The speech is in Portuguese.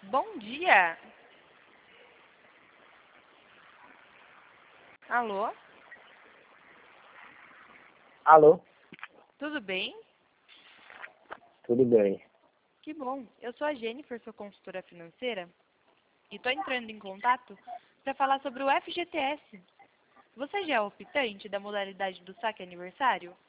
Bom dia! Alô? Alô? Tudo bem? Tudo bem. Que bom. Eu sou a Jennifer, sua consultora financeira, e estou entrando em contato para falar sobre o FGTS. Você já é optante da modalidade do saque aniversário?